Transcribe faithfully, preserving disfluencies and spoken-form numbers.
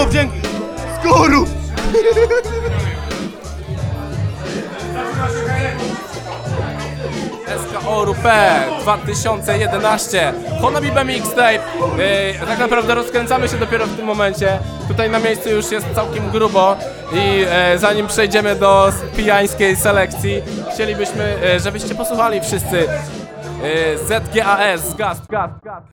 bardzo wdzięk... Skoru! S K O R U P dwa tysiące jedenaście Honobibe Mixtape. Yy, tak naprawdę rozkręcamy się dopiero w tym momencie. Tutaj na miejscu już jest całkiem grubo i yy, zanim przejdziemy do pijańskiej selekcji, chcielibyśmy, yy, żebyście posłuchali wszyscy yy, Z G A S, Gast, Gast, Gast.